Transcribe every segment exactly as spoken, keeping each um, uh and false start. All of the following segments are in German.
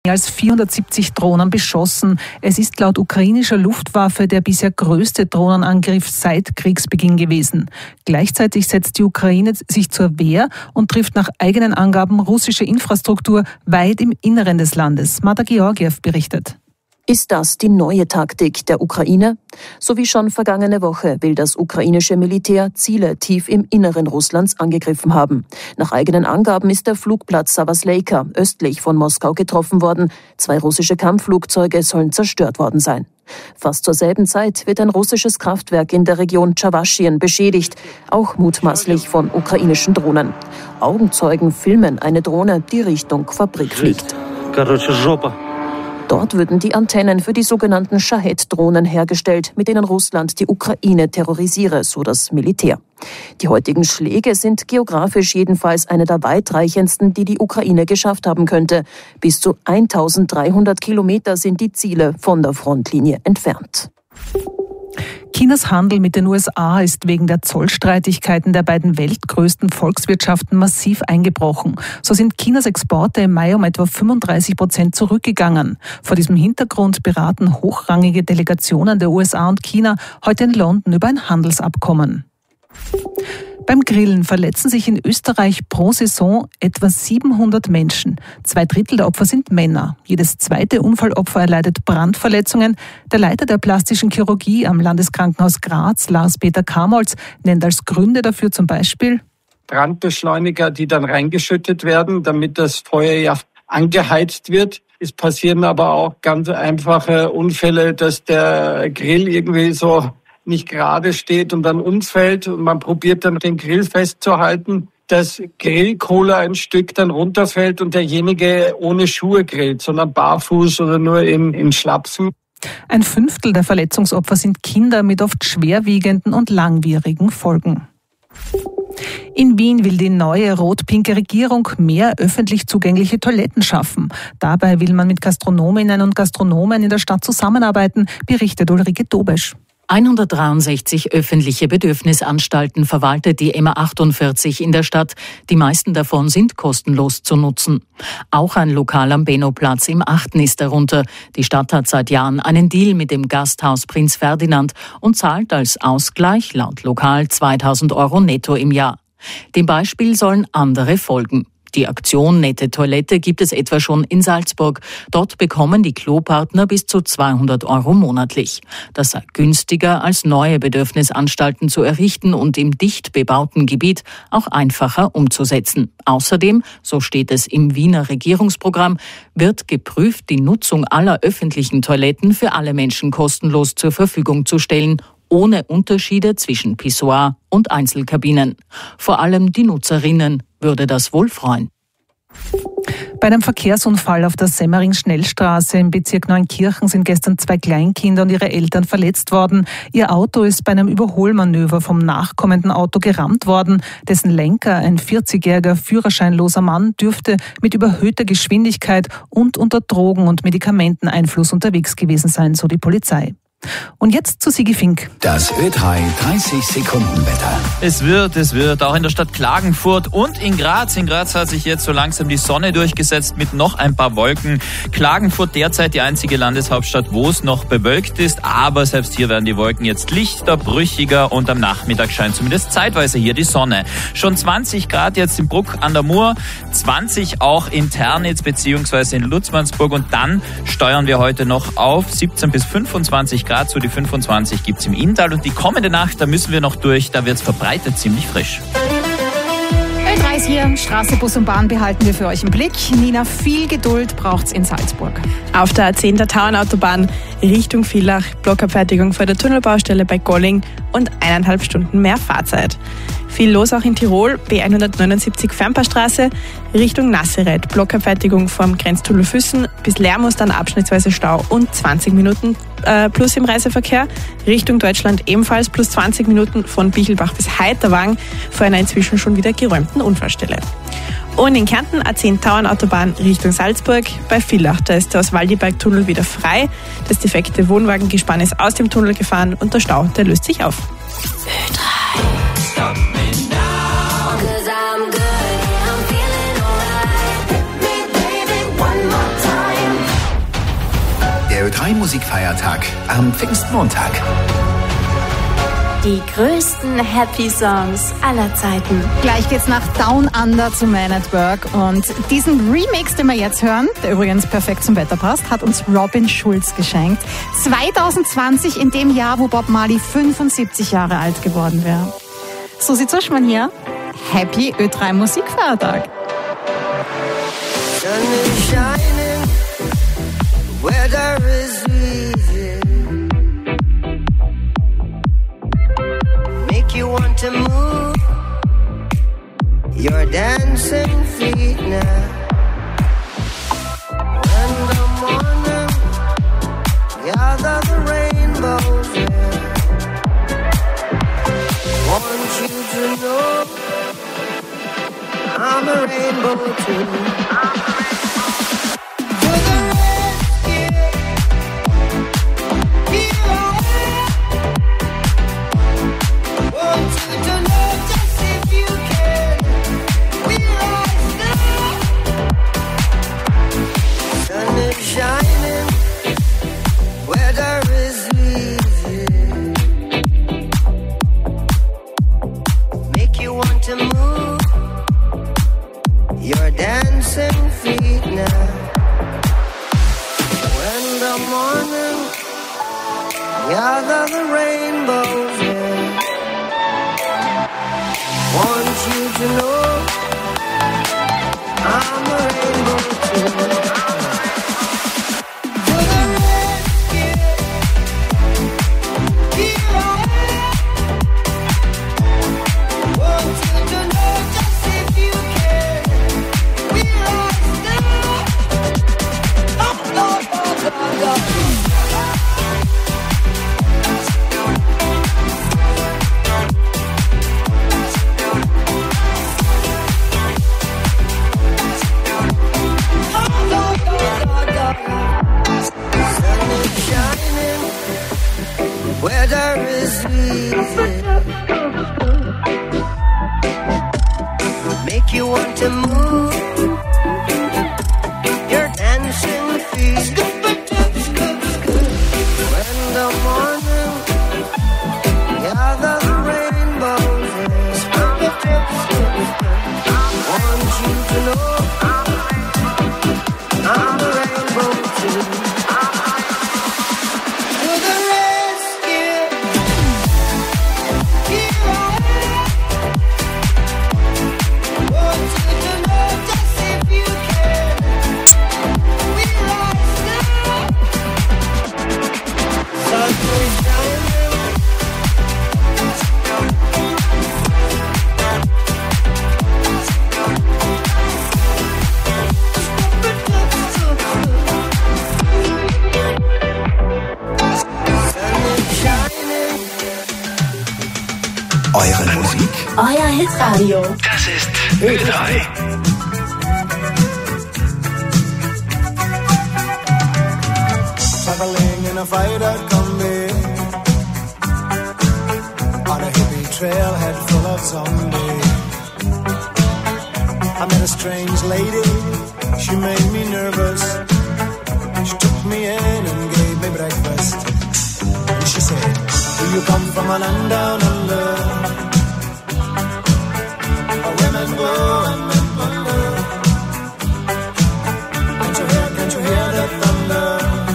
mehr als vierhundertsiebzig Drohnen beschossen. Es ist laut ukrainischer Luftwaffe der bisher größte Drohnenangriff seit Kriegsbeginn gewesen. Gleichzeitig setzt die Ukraine sich zur Wehr und trifft nach eigenen Angaben russische Infrastruktur weit im Inneren des Landes. Marta Georgiev berichtet. Ist das die neue Taktik der Ukraine? So wie schon vergangene Woche will das ukrainische Militär Ziele tief im Inneren Russlands angegriffen haben. Nach eigenen Angaben ist der Flugplatz Savasleika östlich von Moskau getroffen worden. Zwei russische Kampfflugzeuge sollen zerstört worden sein. Fast zur selben Zeit wird ein russisches Kraftwerk in der Region Tschawaschien beschädigt, auch mutmaßlich von ukrainischen Drohnen. Augenzeugen filmen eine Drohne, die Richtung Fabrik fliegt. Dort würden die Antennen für die sogenannten Shahed-Drohnen hergestellt, mit denen Russland die Ukraine terrorisiere, so das Militär. Die heutigen Schläge sind geografisch jedenfalls eine der weitreichendsten, die die Ukraine geschafft haben könnte. Bis zu eintausenddreihundert Kilometer sind die Ziele von der Frontlinie entfernt. Chinas Handel mit den U S A ist wegen der Zollstreitigkeiten der beiden weltgrößten Volkswirtschaften massiv eingebrochen. So sind Chinas Exporte im Mai um etwa fünfunddreißig Prozent zurückgegangen. Vor diesem Hintergrund beraten hochrangige Delegationen der U S A und China heute in London über ein Handelsabkommen. Beim Grillen verletzen sich in Österreich pro Saison etwa siebenhundert Menschen. Zwei Drittel der Opfer sind Männer. Jedes zweite Unfallopfer erleidet Brandverletzungen. Der Leiter der plastischen Chirurgie am Landeskrankenhaus Graz, Lars-Peter Kamolz, nennt als Gründe dafür zum Beispiel Brandbeschleuniger, die dann reingeschüttet werden, damit das Feuer ja angeheizt wird. Es passieren aber auch ganz einfache Unfälle, dass der Grill irgendwie so nicht gerade steht und dann umfällt und man probiert dann den Grill festzuhalten, dass Grillkohle ein Stück dann runterfällt und derjenige ohne Schuhe grillt, sondern barfuß oder nur in, in Schlapsen. Ein Fünftel der Verletzungsopfer sind Kinder mit oft schwerwiegenden und langwierigen Folgen. In Wien will die neue rot-pinke Regierung mehr öffentlich zugängliche Toiletten schaffen. Dabei will man mit Gastronominnen und Gastronomen in der Stadt zusammenarbeiten, berichtet Ulrike Dobesch. hundertdreiundsechzig öffentliche Bedürfnisanstalten verwaltet die M A achtundvierzig in der Stadt. Die meisten davon sind kostenlos zu nutzen. Auch ein Lokal am Benno-Platz im Achten ist darunter. Die Stadt hat seit Jahren einen Deal mit dem Gasthaus Prinz Ferdinand und zahlt als Ausgleich laut Lokal zweitausend Euro netto im Jahr. Dem Beispiel sollen andere folgen. Die Aktion Nette Toilette gibt es etwa schon in Salzburg. Dort bekommen die Klopartner bis zu zweihundert Euro monatlich. Das sei günstiger, als neue Bedürfnisanstalten zu errichten und im dicht bebauten Gebiet auch einfacher umzusetzen. Außerdem, so steht es im Wiener Regierungsprogramm, wird geprüft, die Nutzung aller öffentlichen Toiletten für alle Menschen kostenlos zur Verfügung zu stellen, ohne Unterschiede zwischen Pissoir und Einzelkabinen. Vor allem die Nutzerinnen würde das wohl freuen. Bei einem Verkehrsunfall auf der Semmering-Schnellstraße im Bezirk Neunkirchen sind gestern zwei Kleinkinder und ihre Eltern verletzt worden. Ihr Auto ist bei einem Überholmanöver vom nachkommenden Auto gerammt worden. Dessen Lenker, ein vierzigjähriger führerscheinloser Mann, dürfte mit überhöhter Geschwindigkeit und unter Drogen- und Medikamenteneinfluss unterwegs gewesen sein, so die Polizei. Und jetzt zu Sigi Fink. Das Ö drei dreißig Sekunden Wetter. Es wird, es wird, auch in der Stadt Klagenfurt und in Graz. In Graz hat sich jetzt so langsam die Sonne durchgesetzt mit noch ein paar Wolken. Klagenfurt derzeit die einzige Landeshauptstadt, wo es noch bewölkt ist. Aber selbst hier werden die Wolken jetzt lichter, brüchiger und am Nachmittag scheint zumindest zeitweise hier die Sonne. Schon zwanzig Grad jetzt in Bruck an der Mur, zwanzig auch in Ternitz bzw. in Lutzmannsburg. Und dann steuern wir heute noch auf siebzehn bis fünfundzwanzig Grad. So die fünfundzwanzig gibt's im Inntal und die kommende Nacht, da müssen wir noch durch, da wird's verbreitet ziemlich frisch. Ö drei ist hier, Straße, Bus und Bahn behalten wir für euch im Blick. Nina, viel Geduld braucht's in Salzburg. Auf der A zehn der Tauernautobahn Richtung Villach, Blockabfertigung vor der Tunnelbaustelle bei Golling und eineinhalb Stunden mehr Fahrzeit. Viel los auch in Tirol, B hundertneunundsiebzig Fernpaarstraße, Richtung Nasseret, Blockabfertigung vom Grenztunnel Füssen, bis Lermus dann abschnittsweise Stau und zwanzig Minuten äh, plus im Reiseverkehr. Richtung Deutschland ebenfalls plus zwanzig Minuten von Bichelbach bis Heiterwang vor einer inzwischen schon wieder geräumten Unfallstelle. Und in Kärnten A zehn Tauernautobahn Richtung Salzburg bei Villach. Da ist der Oswaldiberg-Tunnel wieder frei. Das defekte Wohnwagengespann ist aus dem Tunnel gefahren und der Stau, der löst sich auf. Ö drei. Stop me now, 'cause I'm good, I'm feeling alright. Hit me, baby, one more time. drei Musikfeiertag am Pfingstmontag. Die größten Happy Songs aller Zeiten. Gleich geht's nach Down Under zu Man at Work. Und diesen Remix, den wir jetzt hören, der übrigens perfekt zum Wetter passt, hat uns Robin Schulz geschenkt. zwanzig zwanzig, in dem Jahr, wo Bob Marley fünfundsiebzig Jahre alt geworden wäre. Susi Zuschmann hier. Happy Ö drei Musikfeiertag. Sun is shining, weather is easy. Make you want to move your dancing feet now. In the morning, gather the rainbows there. Want you to know I'm a rainbow too. Dancing feet now. When the morning gather the rainbows in. Want you to know I'm a rainbow too. Weather is easy. Make you want to move your dancing feet. When the morning gather the rainbows in. Want you to know I'm a rainbow too. Eure Musik? Euer Hitradio. Das ist Ö drei. Traveling in a fighter combi on a hippie trailhead full of zombies. I met a strange lady, she made me nervous. She took me in and gave me breakfast. And she said, do you come from a land down under? Where women go and men wonder. Can't you hear, can't you hear the thunder?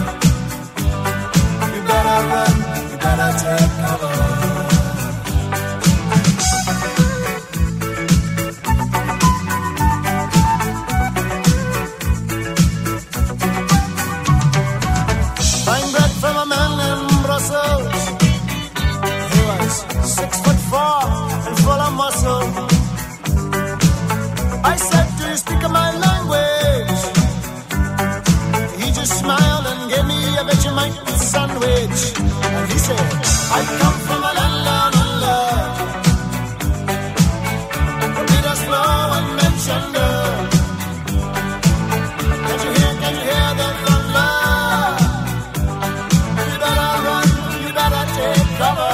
You better run, you better take cover. Buying bread from a man in Brussels. He was six foot four and full of muscle. I said, do you speak my language? He just smiled and gave me a Vegemite sandwich. And he said, I come from a land down under. Bermuda's low and Menchender. Can't you hear, can you hear the thunder? You better run, you better take cover.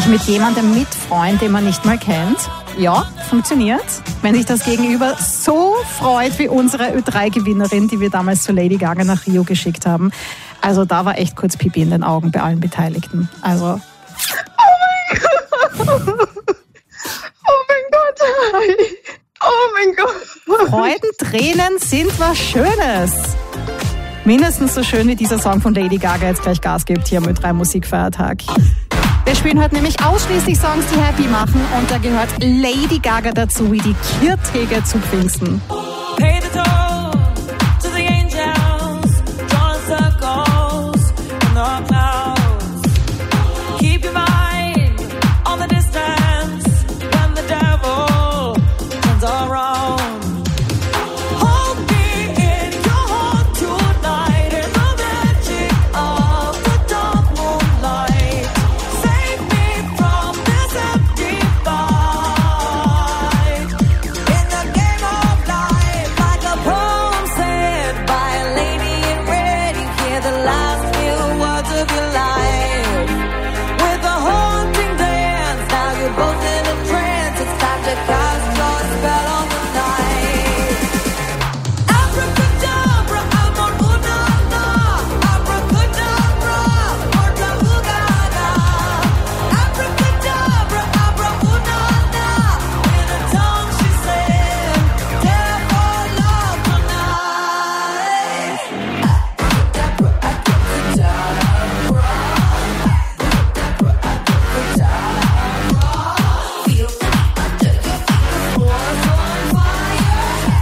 Sich mit jemandem mitfreuen, den man nicht mal kennt. Ja, funktioniert. Wenn sich das Gegenüber so freut wie unsere Ö drei Gewinnerin, die wir damals zu Lady Gaga nach Rio geschickt haben. Also da war echt kurz Pipi in den Augen bei allen Beteiligten. Also... Oh mein Gott! Oh mein Gott! Oh mein Gott! Freudentränen sind was Schönes. Mindestens so schön wie dieser Song von Lady Gaga jetzt gleich Gas gibt hier am Ö drei Musikfeiertag. Wir spielen heute nämlich ausschließlich Songs, die happy machen, und da gehört Lady Gaga dazu, wie die Kirchthege zu Pfingsten. Pay the toll to the angels, draw circles in the clouds. Keep your mind on the distance when the devil turns around. Hold me in your heart tonight in the magic of the dark moonlight. Save me from this empty fight. In the game of life, like a poem said by a lady in red, you hear the last few words of your life. With a haunting dance, now you're both in a trance. It's time to cast your spell on the night. Abracadabra, amor una na. Abracadabra, orta ugaga. Abracadabra, abra una na. In a tongue she said, dare for love tonight. Abracadabra, abracadabra. Feel under your feet, the floor's on fire.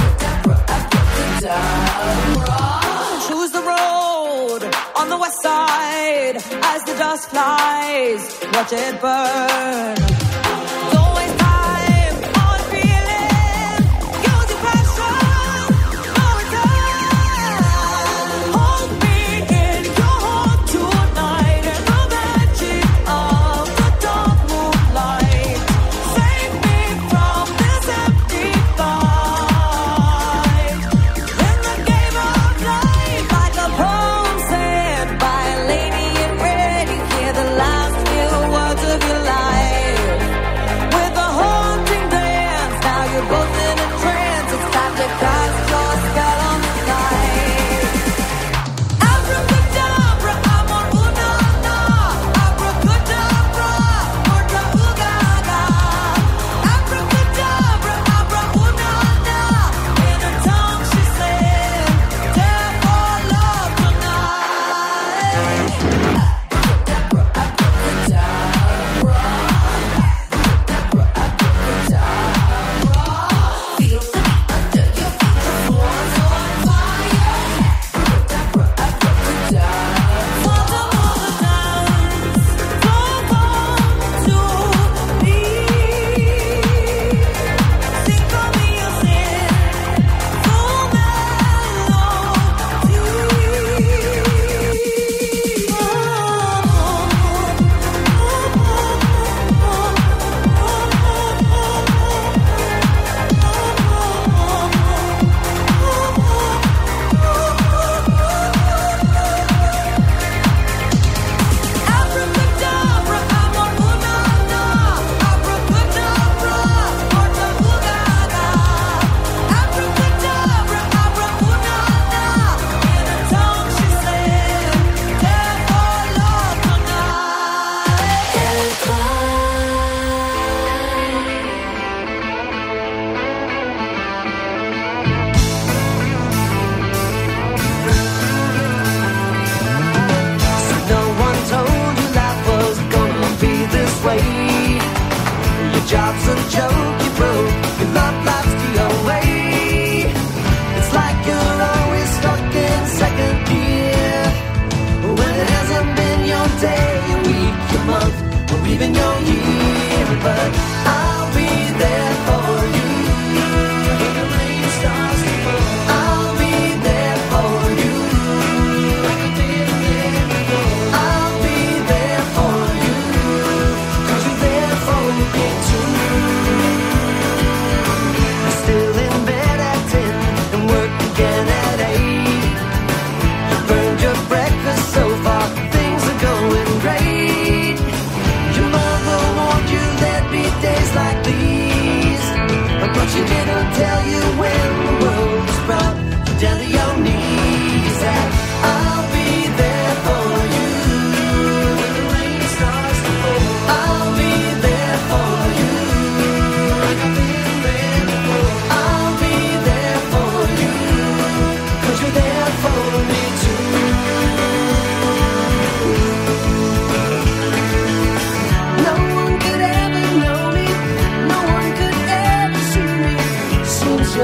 Choose the road on the west side as the dust flies. Watch it burn. Don't waste time on feeling. Use your passion. No return. Hold me in your heart tonight in the magic of the dark moonlight. Save me from this empty fight. In the game of life, like a poem said by a lady in red, you hear the last few words of your life. With a haunting dance, now you're both in a trance. It's time to cast your spell on the night. Abracadabra, amor una na. Abracadabra, orta ugaga. Abracadabra, abra una na. In a tongue she said, dare for love tonight. Abracadabra, abracadabra. Feel the beat under your feet, the floor's on fire. Abracadabra, abracadabra. Follow all the dance, come on to me. Sing for me your sin, full Abracadabra, amor una na. Abracadabra, orta ugaga. Abracadabra, abra una na. In a tongue she said, dare for love No one told you life was gonna be this way. Your job's a joke you broke, your love life's the away. It's like you're always stuck in second gear, when it hasn't been your day, your week, your month, or even your year. But I'll be there for you when the rain starts to fall. I'll be there for you. I'll be there for you, 'cause you're there for me too. I'm still in bed at ten and work again at eight. You burned your breakfast so far, things are going great. Your mother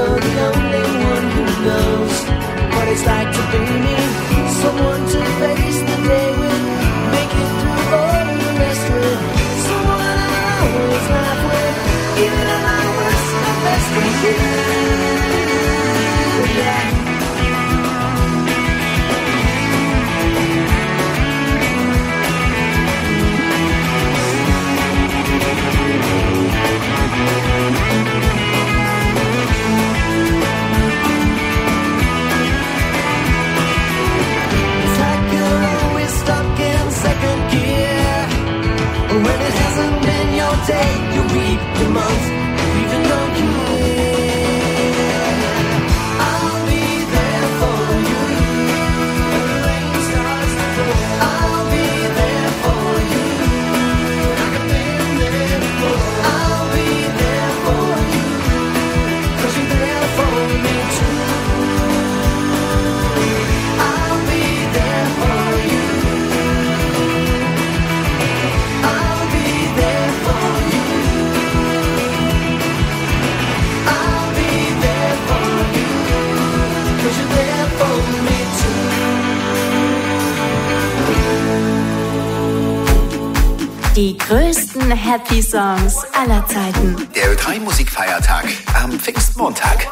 you're the only one who knows what it's like to be me. Someone to face the day with, make it through all the rest with. Someone I'll always laugh with, even at my worst and best with you. Yeah. It's like you're always stuck in second gear. When it hasn't been your day, your week, your month, or even your year. I'll be there for you. When the rain starts to fall, I'll be there for you. Like I've been there before. I'll be there for you, 'cause you're there for me too. I'll be there for you. I'll be there for you. I'll be there for you, 'cause you're there for me too. Die größten Happy Songs aller Zeiten. Der Ö drei Musikfeiertag am Pfingstmontag.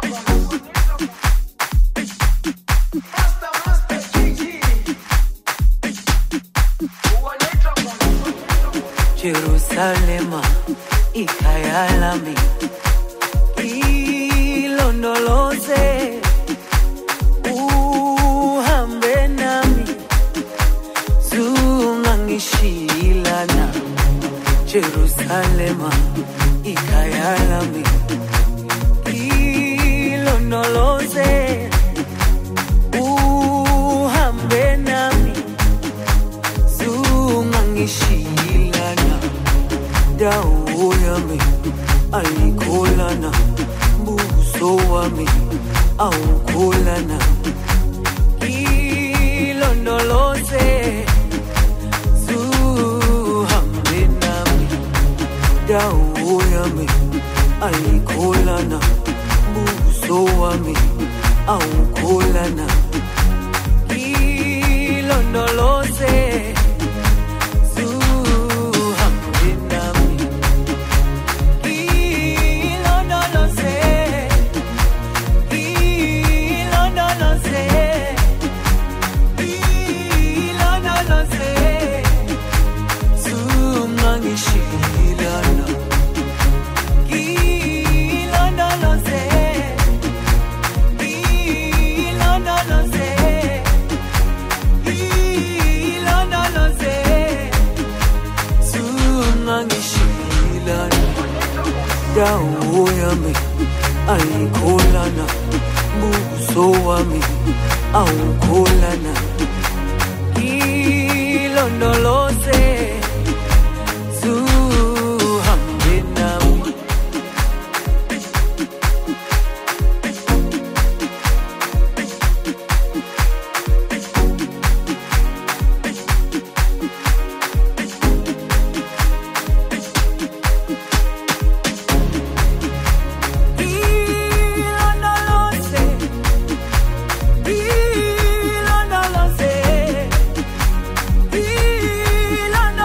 Jerusalema, ikhaya lami, ilondoloze, uhambe nami, zungangishilana. Jerusalema, ikhaya lami, ilondoloze, uhambe nami, zungangishilana. Dawo yami ayikholana, buso wami awukholana. Ilondoloze, zuhambe nami. Dawo yami ayikholana, buso wami awukholana. Ilondoloze, dawo yami ayikholana, buso wami awukholana. Ilondoloze, zuhambe nami. Ilondoloze, ilondoloze,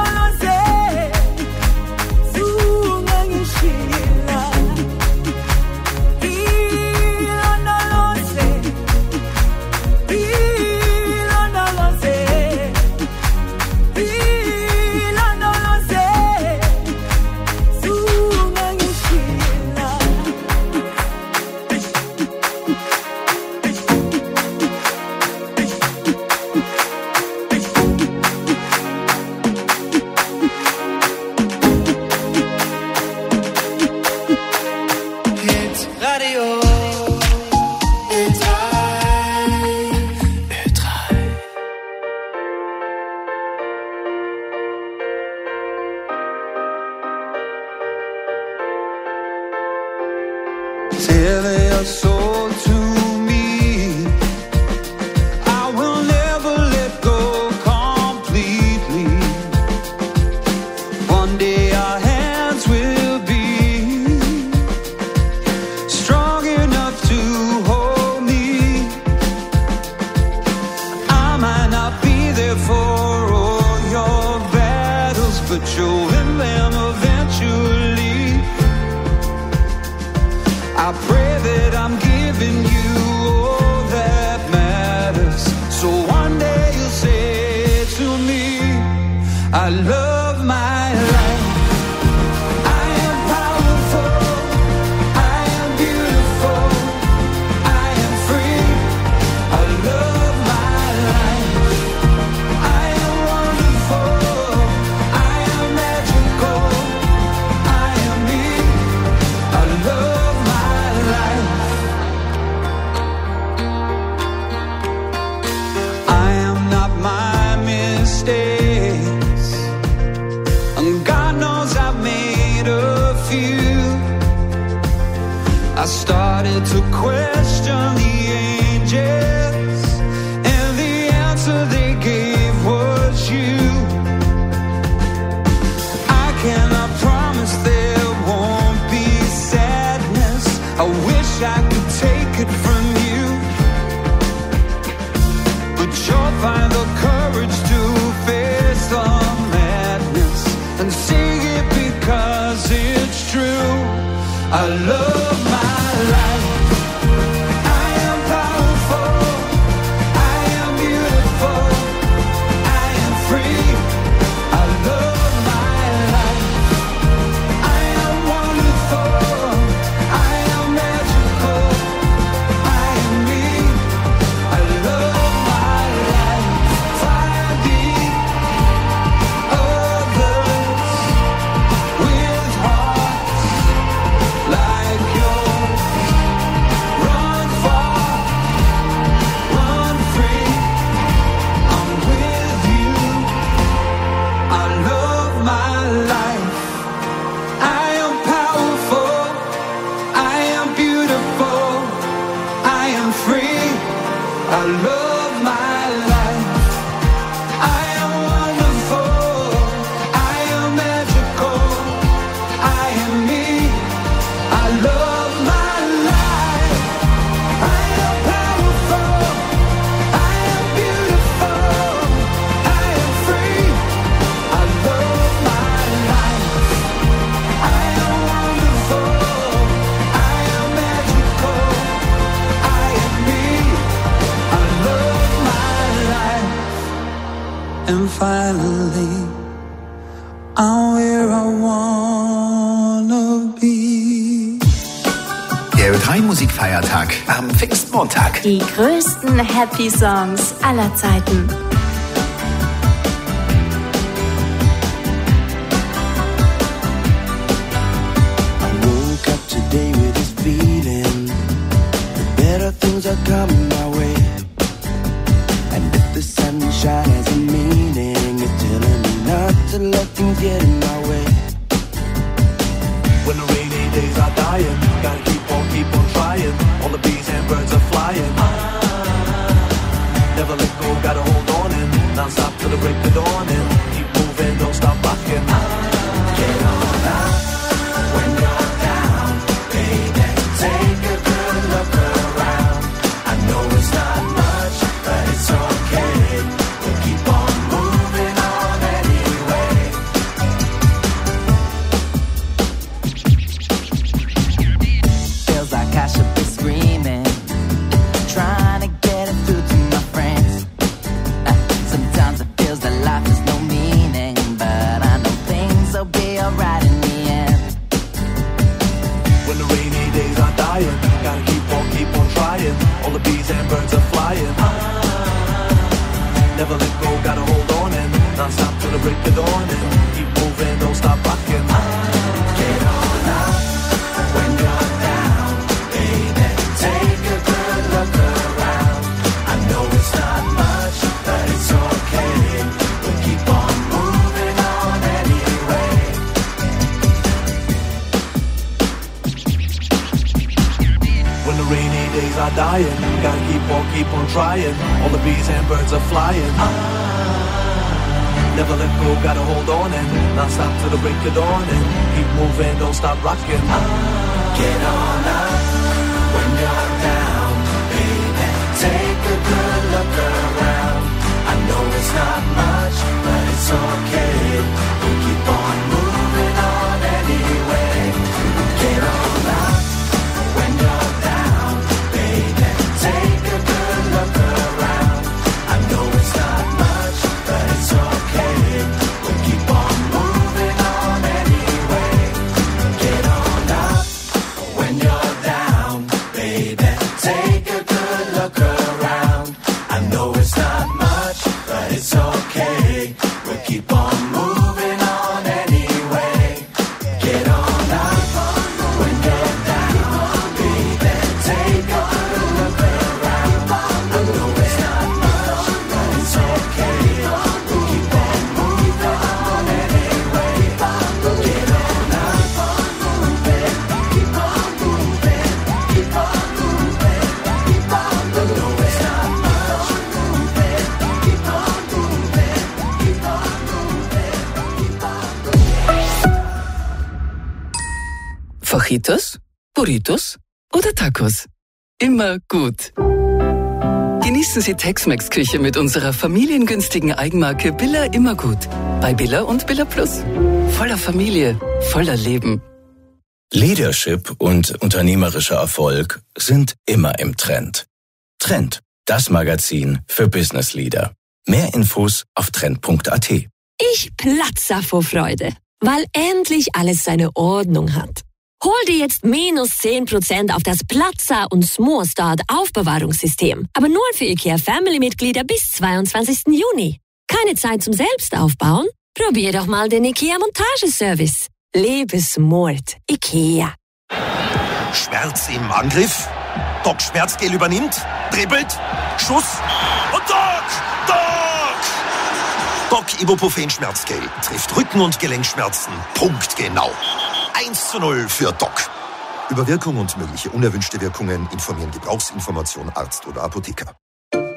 I love my life. I am wonderful. I am magical. I am me. I love my life. I am powerful. I am beautiful. I am free. I love my life. I am wonderful. I am magical. I am me. I love my life. And finally, I'm where I wanna be. Der Ö drei Musikfeiertag am Pfingstmontag. Die größten Happy Songs aller Zeiten. Woke up today with this feeling that better things are coming my way. And if the sunshine has a meaning, it's telling me not to let things get in my way. When the rainy days are dying, gotta keep on, keep on trying. All the bees and birds are flying. Never let go, gotta hold on and not stop till the break of dawn and keep moving, don't stop rocking. Get on up when you're down, baby. Take a good look around. I know it's not much, but it's okay. We'll keep on moving on anyway. Feels like I should be screaming, trying to get it through to my friends. Uh, sometimes it feels that life has no meaning, but I know things will be alright in the end. When the rainy days are dying, gotta keep on, keep on trying. All the bees and birds are flying. Never let go, gotta hold on and not stop till the break of dawn and keep moving, don't stop rocking. Get on up when you're down, baby. Take a good look around. I know it's not much, but it's okay. We'll keep on moving on anyway. When the rainy days are dying, gotta keep on, keep on trying. All the bees and birds are flying. Never let go, gotta hold on and not stop till the break of dawn and keep moving, don't stop rocking. Get on up when you're down, baby. Take a good look around. I know it's not much, but it's okay. We'll keep on moving on anyway. Get on up when you're down, baby. Take a good look around. I know it's not much, but it's okay. We'll keep on moving on anyway. Get on up when you're down, baby. Take a good look around. I know it's not much, but it's okay. We'll keep on moving on anyway. Get on up when you're down, baby. Take a good look around. I know it's not much, but it's okay. We'll keep on moving on anyway. Get on up, moving, keep on moving, keep on moving, keep on moving. I know it's not much, moving, keep on moving, keep on moving, keep on moving. Fajitas, Burritos oder Tacos? Immer gut. Genießen Sie Tex-Mex-Küche mit unserer familiengünstigen Eigenmarke Billa Immergut. Bei Billa und Billa Plus. Voller Familie, voller Leben. Leadership und unternehmerischer Erfolg sind immer im Trend. Trend, das Magazin für Business Leader. Mehr Infos auf trend punkt a t. Ich platze vor Freude, weil endlich alles seine Ordnung hat. Hol dir jetzt minus zehn Prozent auf das Platzer und Smallstart Aufbewahrungssystem. Aber nur für IKEA Family-Mitglieder bis zweiundzwanzigsten Juni. Keine Zeit zum Selbstaufbauen? Probier doch mal den IKEA Montageservice. Lebe smart. IKEA. Schmerz im Angriff? Doc Schmerzgel übernimmt, dribbelt, Schuss und Doc! Doc! Doc Ibuprofen Schmerzgel trifft Rücken- und Gelenkschmerzen punktgenau. eins zu null für Doc. Über Wirkung und mögliche unerwünschte Wirkungen informieren Gebrauchsinformation Arzt oder Apotheker.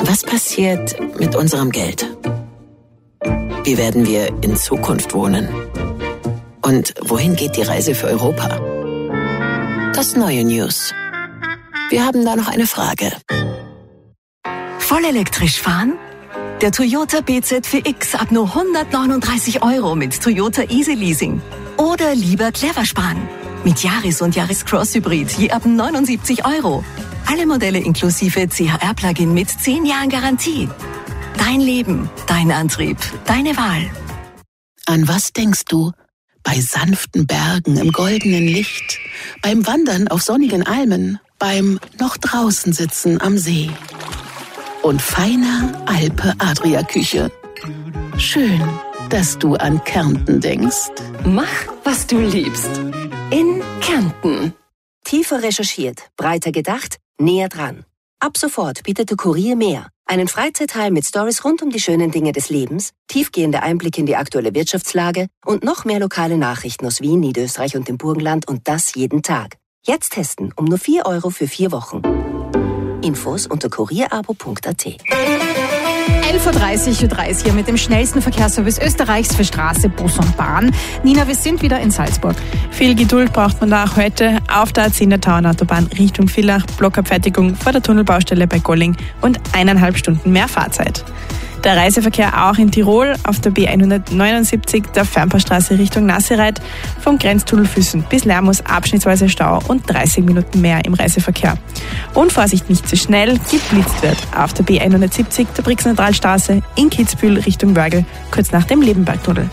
Was passiert mit unserem Geld? Wie werden wir in Zukunft wohnen? Und wohin geht die Reise für Europa? Das neue News. Wir haben da noch eine Frage. Voll elektrisch fahren? Der Toyota B Z vier X ab nur hundertneununddreißig Euro mit Toyota Easy Leasing. Oder lieber clever sparen. Mit Yaris und Yaris Cross Hybrid je ab neunundsiebzig Euro. Alle Modelle inklusive C H R-Plugin mit zehn Jahren Garantie. Dein Leben, dein Antrieb, deine Wahl. An was denkst du? Bei sanften Bergen im goldenen Licht, beim Wandern auf sonnigen Almen, beim noch draußen sitzen am See und feiner Alpe-Adria-Küche. Schön, dass du an Kärnten denkst. Mach, was du liebst. In Kärnten. Tiefer recherchiert, breiter gedacht, näher dran. Ab sofort bietet der Kurier mehr. Einen Freizeitteil mit Stories rund um die schönen Dinge des Lebens, tiefgehende Einblicke in die aktuelle Wirtschaftslage und noch mehr lokale Nachrichten aus Wien, Niederösterreich und dem Burgenland und das jeden Tag. Jetzt testen um nur vier Euro für vier Wochen. Infos unter kurierabo punkt a t. elf Uhr dreißig, Uhr dreißig hier mit dem schnellsten Verkehrsservice Österreichs für Straße, Bus und Bahn. Nina, wir sind wieder in Salzburg. Viel Geduld braucht man da auch heute auf der A zehn der Tauernautobahn Richtung Villach, Blockabfertigung vor der Tunnelbaustelle bei Golling und eineinhalb Stunden mehr Fahrzeit. Der Reiseverkehr auch in Tirol auf der B hundertneunundsiebzig, der Fernpassstraße Richtung Nassereit, vom Grenztunnel Füssen bis Lermus abschnittsweise Stau und dreißig Minuten mehr im Reiseverkehr. Und Vorsicht, nicht zu schnell, geblitzt wird auf der B hundertsiebzig, der Brixentalstraße in Kitzbühel Richtung Wörgl, kurz nach dem Lebenbergtunnel.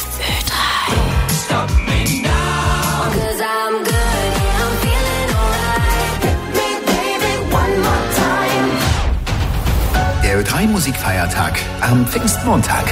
Der Ö drei Musikfeiertag am Pfingstmontag.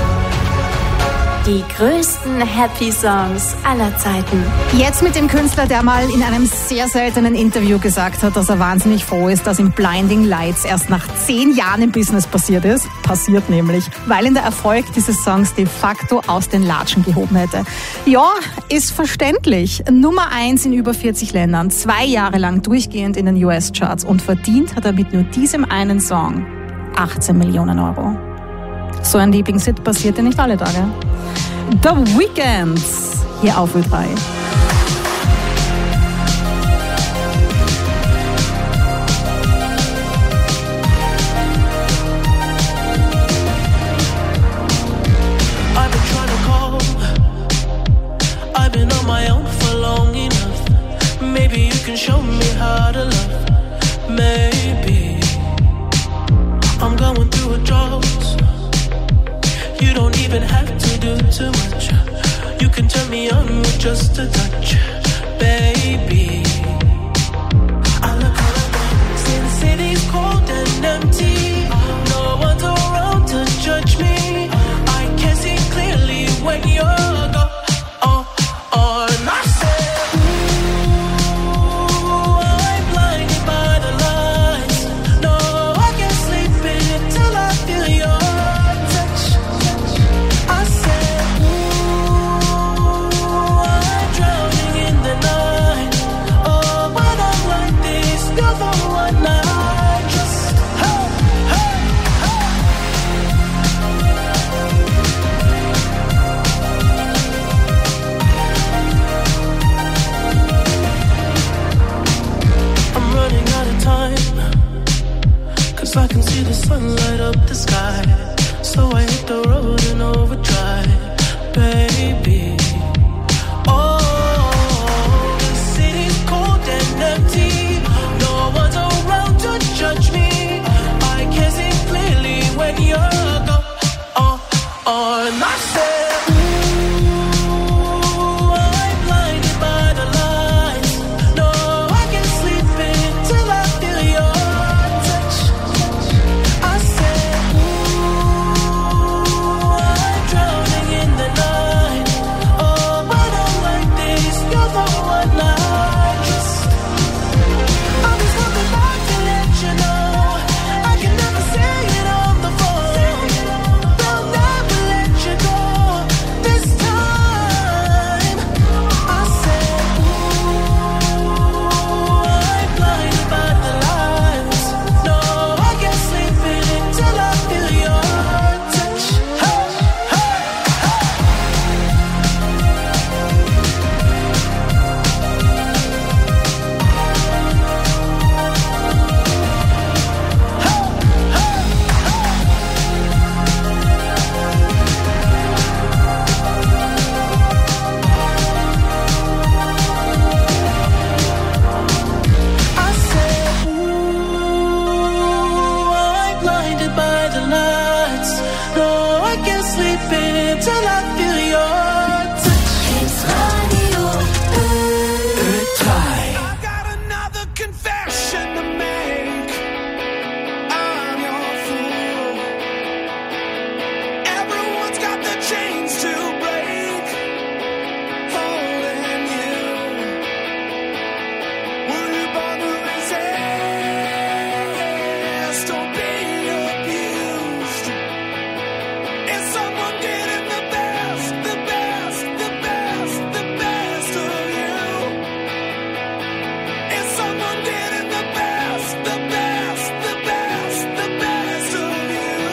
Die größten Happy Songs aller Zeiten. Jetzt mit dem Künstler, der mal in einem sehr seltenen Interview gesagt hat, dass er wahnsinnig froh ist, dass ihm Blinding Lights erst nach zehn Jahren im Business passiert ist. Passiert nämlich, weil ihn der Erfolg dieses Songs de facto aus den Latschen gehoben hätte. Ja, ist verständlich. Nummer eins in über vierzig Ländern, zwei Jahre lang durchgehend in den U S-Charts und verdient hat er mit nur diesem einen Song achtzehn Millionen Euro. So ein Lieblingshit passiert ja nicht alle Tage. The Weeknd, hier auf Ö drei. I've been trying to call. I've been on my own for long enough. Maybe you can show me how to love. Maybe I'm going through a drought. You don't even have to do too much. You can turn me on with just a touch, baby. I look around, see the city's cold and empty. No one's around to judge me. I can see clearly when you're gone. Oh, oh, and I said, ooh, I'm blinded by the lights. No, I can't sleep until I feel your touch. I said, ooh, I'm drowning in the night. Oh, when I'm like this, you're the one I trust. Hey, hey, hey. I'm running out of time, 'cause I can see the sun light up the sky. So I hit the road and overdrive, baby. Oh, the city's cold and empty. No one's around to judge me. I can see clearly when you're gone. Oh, oh, and I said, ooh, I'm blinded by the lights. No, I can't sleep until I feel your touch. I said, ooh, I'm drowning in the night. Oh, spinning till I feel your touch. It's Radio Ö drei. I've got another confession to make. I'm your fool. Everyone's got the chains to break. Holding you. Were you born to resist? Don't be abused. Is someone getting the best, the best, the best, the best of you? Is someone getting the best, the best, the best, the best of you?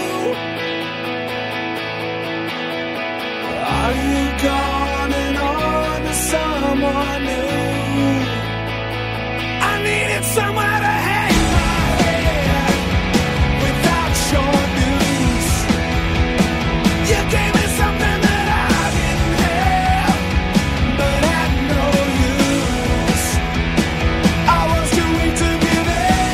Are you going on to someone new? I needed somewhere to hang my head without your news. You gave me something that I didn't have, but had no use. I was too weak to give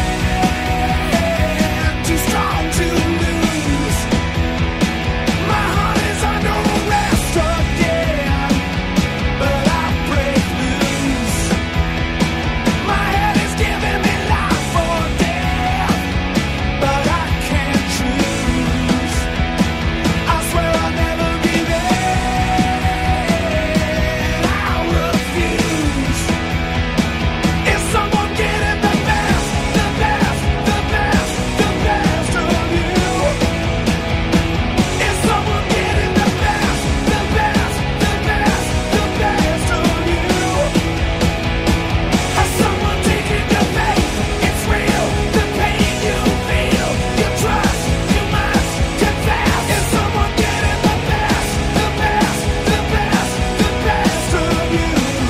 in, too strong to lose. My heart is under arrest again, but I break loose. My head is giving me life or death, but I can't choose. I swear I'll never give in. I refuse. Is someone getting the best, the best, the best, the best of you? Is someone getting the best, the best, the best, the best of you? Has someone taken your faith? It's real, the pain you feel. You trust, you must confess. Is someone getting the best, the best, the best, the best of you?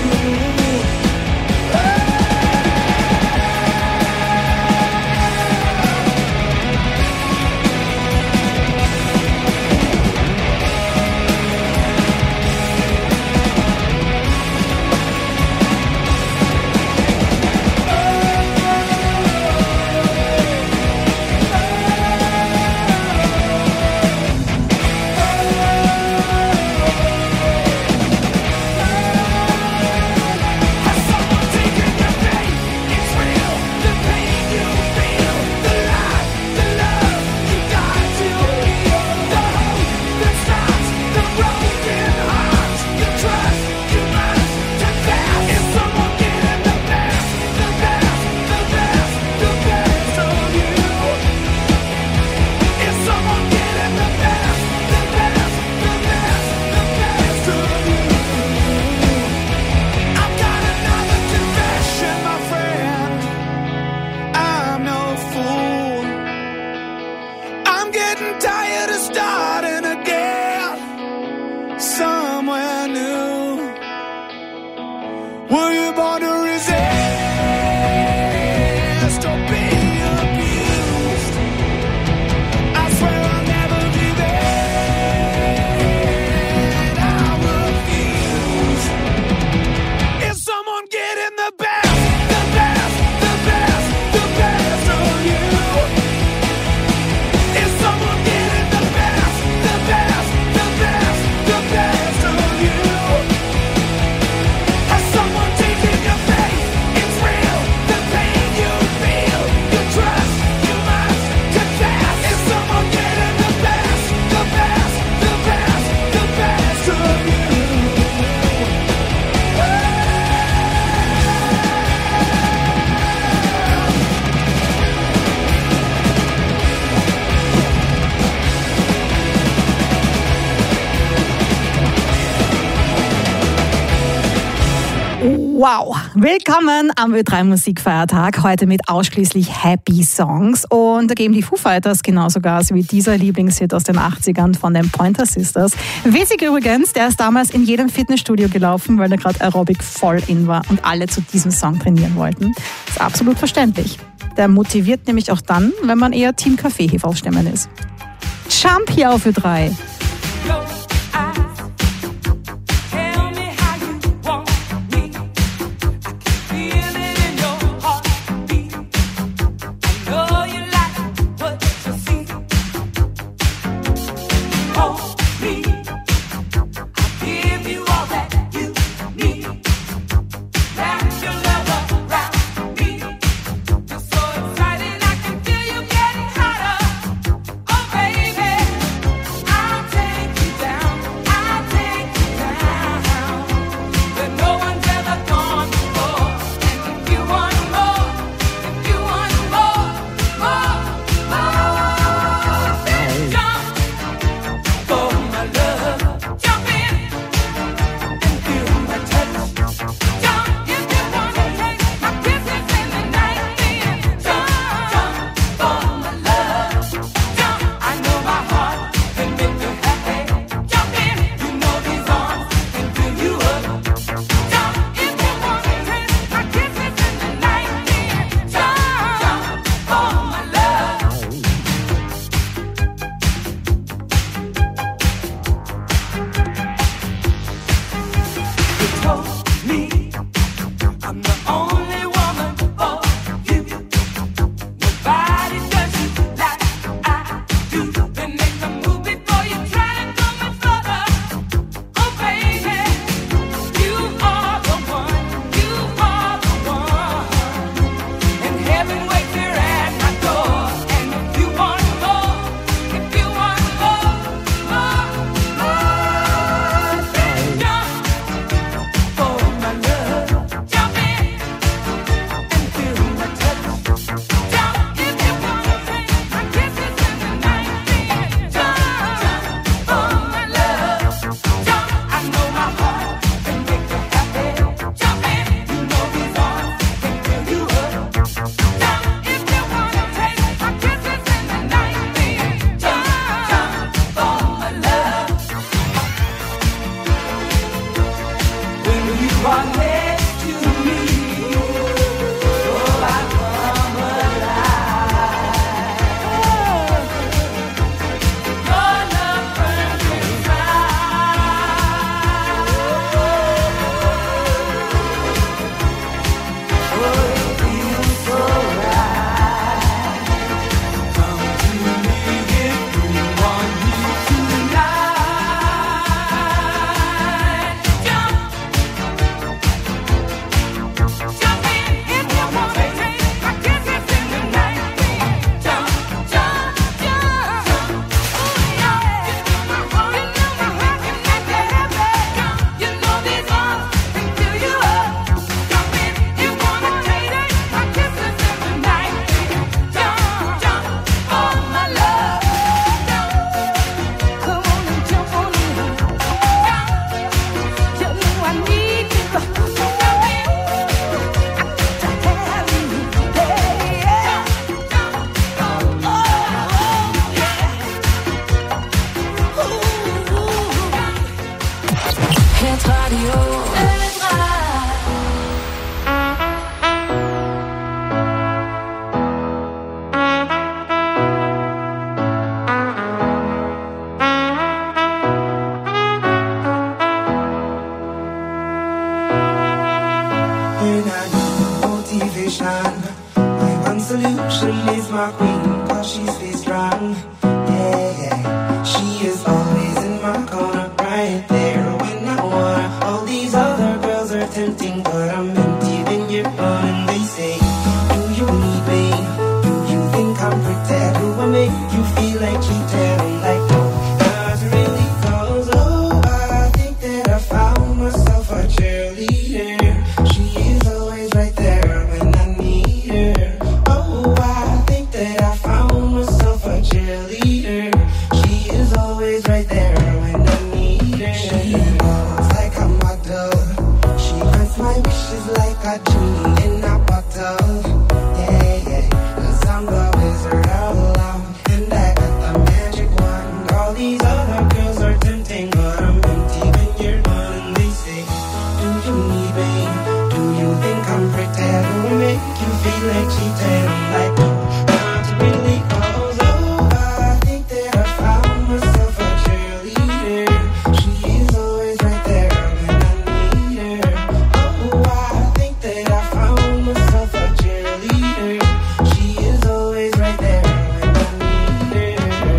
Tired of starting again somewhere new. Were you born to resist or be abused? I swear I'll never give in. I refuse. Is someone getting the best, the best, the best, the best of you? Is someone getting the best, the best, the best, the best of you? Has someone taken your faith? It's real, the pain you feel. You trust, you must confess. Is someone getting the best, the best, the best, the best of you? Wow, willkommen am Ö drei Musikfeiertag, heute mit ausschließlich Happy Songs, und da geben die Foo Fighters genauso Gas wie dieser Lieblingshit aus den achtzigern von den Pointer Sisters. Witzig übrigens, der ist damals in jedem Fitnessstudio gelaufen, weil da gerade Aerobic voll in war und alle zu diesem Song trainieren wollten. Das ist absolut verständlich. Der motiviert nämlich auch dann, wenn man eher Team Kaffeehefe-Stimmen ist. Jump hier auf Ö drei. Me. is my queen, cause she stays strong. Yeah, yeah. She is always in my corner, right there when I wanna. All these other girls are tempting, but I'm empty when you're gone. And they say, do you need me? Do you think I'm pretend? Do I make you feel like cheating? I'm like, no, not really, cause oh, I think that I found myself a cheerleader. She is always right there when I need her. Oh, I think that I found myself a cheerleader. She is always right there when I need her. She walks like a model. She grants my wishes like a genie in a bottle. Yeah, yeah, 'cause I'm the wizard of love, and I got the magic wand. All these other girls are tempting, but I'm empty when you're gone. And they say, do you need me? Do you think I'm pretend? Do I make you feel like cheating? I'm like, no, not really, cause oh, I think that I found myself a cheerleader. She is always right there when I need her. Oh, I think that I found myself a cheerleader. She is always right there when I need her.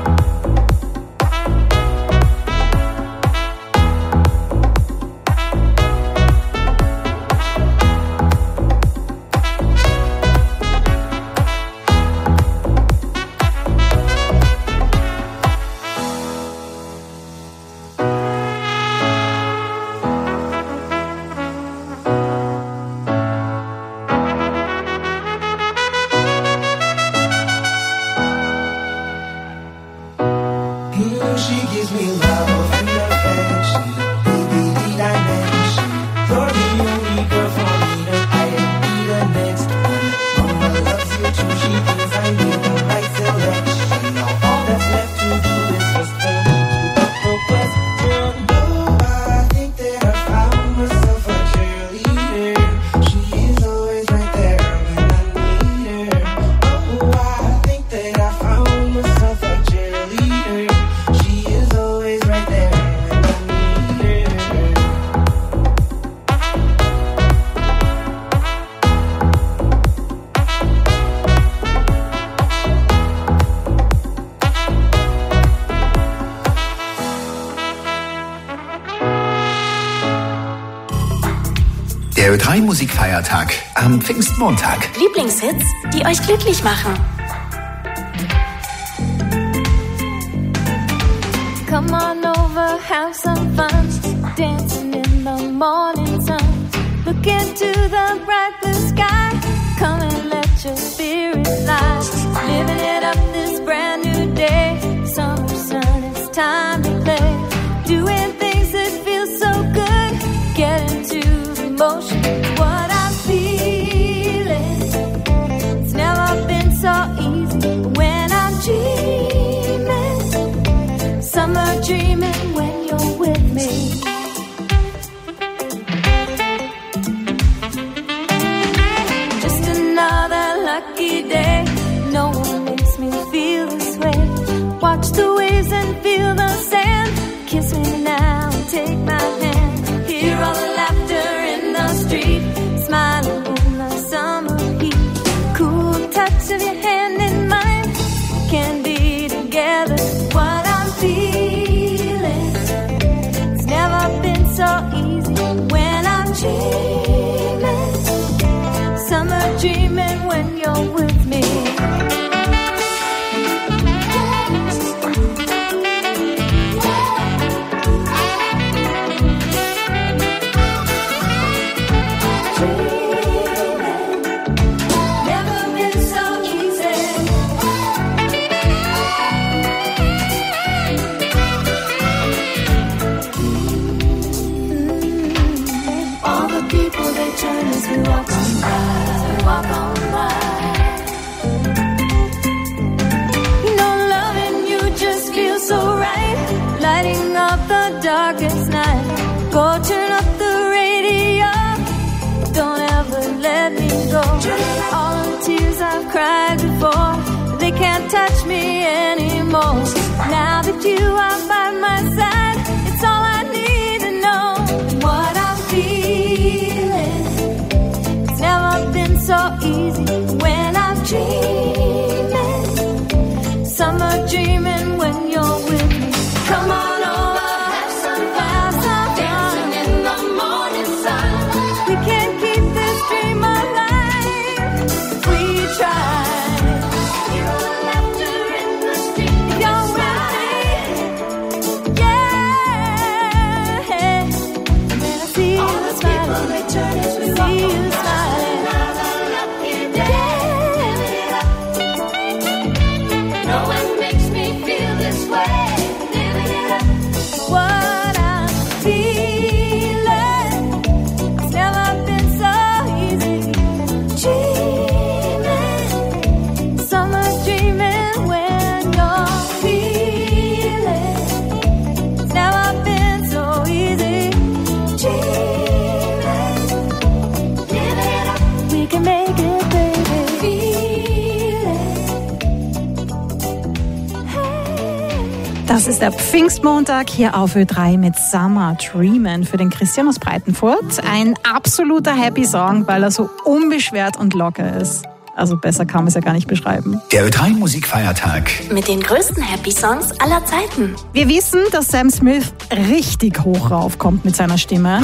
Mm, she gives me love and affection, baby, the dimension. You're the only girl for me, to I be the next one. Mama loves you too, she thinks I need the right selection. Now all that's left to do is just turn to the question. Oh, I think that I found myself a cheerleader. She is always right there when I need her. Oh, I think that I found myself a cheerleader. She is always right there when I need her. Der Ö drei Musikfeiertag am Pfingstmontag. Lieblingshits, die euch glücklich machen. Come on over, have some fun, dancing in the morning sun. Look into the bright blue sky, come and let your spirit fly. Living it up this brand new day, summer sun, it's time to play. Doing things that feel so good, get into the motion. What I'm feeling, it's never been so easy when I'm dreaming. Summer dreaming when you're with me. Just another lucky day. No one makes me feel this way. Watch the waves and feel the sand. Kiss me now, take my hand. Hear all the laughter in the street. Smiling in the summer heat. Cool touch of your hand in mine. Can be together. What I'm feeling, it's never been so easy when I'm dreaming. Summer dreaming when you're with me. Never been so easy. All the people they turn as we walk on by, we walk on by. You know, loving you just feels so right, lighting up the darkest night. Go turn up the radio, don't ever let me go. All the tears I've cried before, they can't touch me anymore. Now that you are by my side, it's all I need to know. What I'm feeling, it's never been so easy when I'm dreaming. Das ist der Pfingstmontag hier auf Ö drei mit Summer Dreamin' für den Christian aus Breitenfurt. Ein absoluter Happy Song, weil er so unbeschwert und locker ist. Also besser kann man es ja gar nicht beschreiben. Der Ö drei Musikfeiertag. Mit den größten Happy Songs aller Zeiten. Wir wissen, dass Sam Smith richtig hoch raufkommt mit seiner Stimme.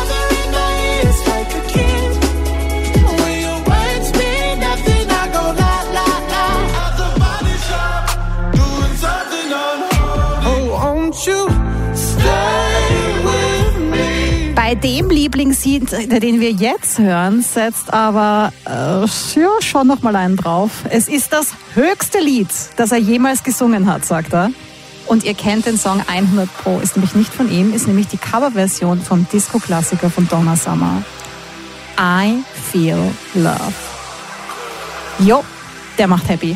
Bei dem Lieblingslied, den wir jetzt hören, setzt aber äh, ja, schon noch mal einen drauf. Es ist das höchste Lied, das er jemals gesungen hat, sagt er. Und ihr kennt den Song hundert Pro, ist nämlich nicht von ihm, ist nämlich die Coverversion vom Disco-Klassiker von Donna Summer. I Feel Love. Jo, der macht happy.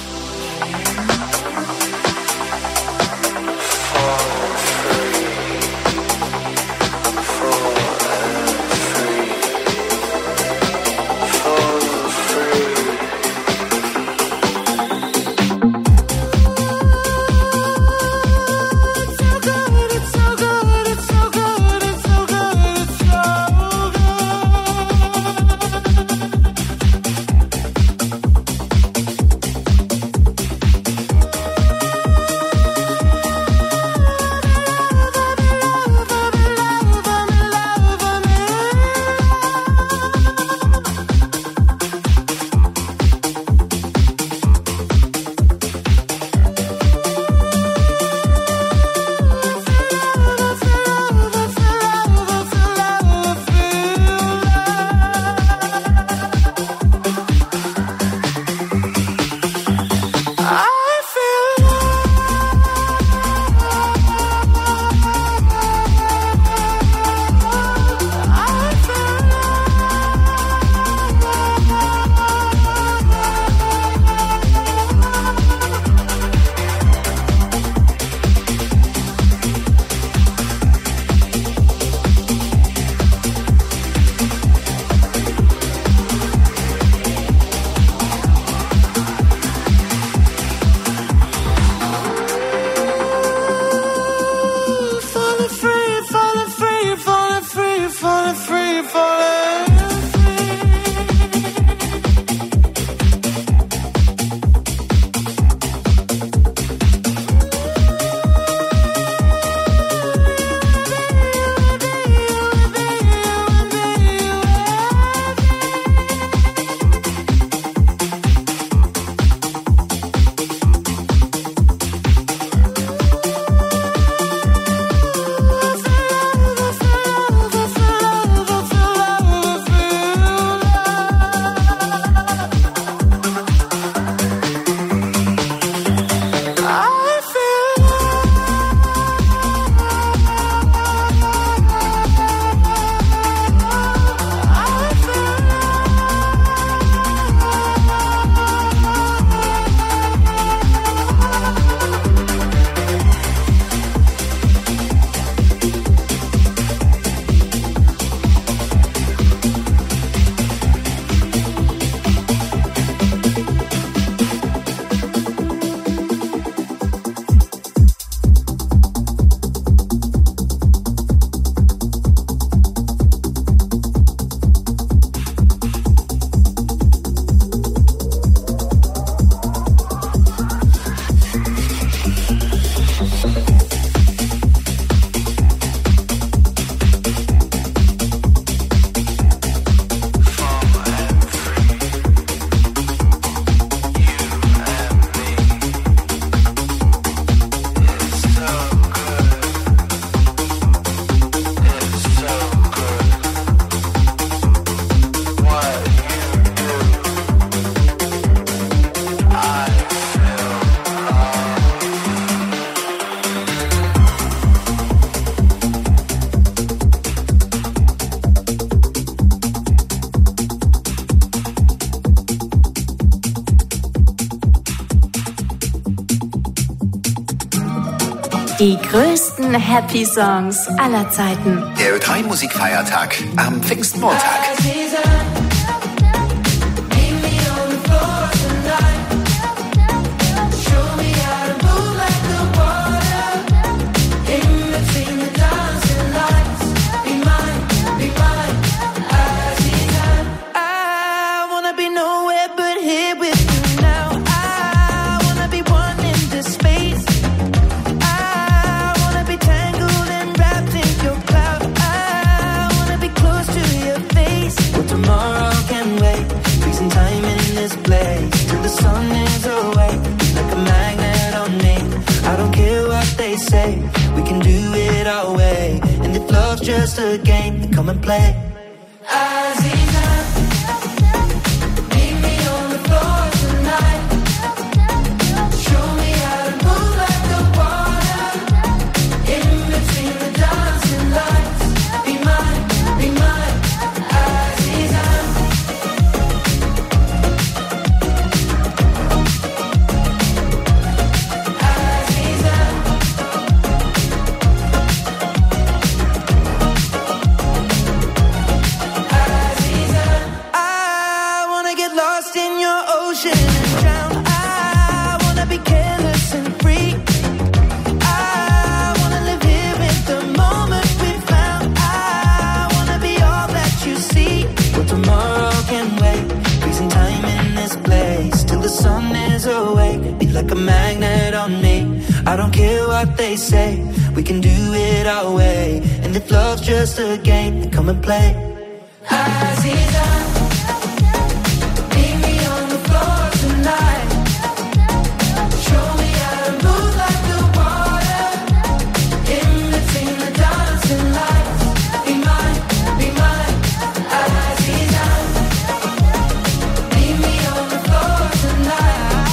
Die größten Happy Songs aller Zeiten. Der Ö drei Musikfeiertag am Pfingstmontag. Show me how to move like the water. say. We can do it our way. And if love's just a game, then come and play. Aziza, meet me on the floor tonight. Show me how to move like the water. In between the dancing lights. Be mine, be mine, Aziza. Like a magnet on me. I don't care what they say. We can do it our way. And if love's just a game, then come and play. Aziza, meet me on the floor tonight. Show me how to move like the water. In between the dancing lights. Be mine, be mine, Aziza. Meet me on the floor tonight.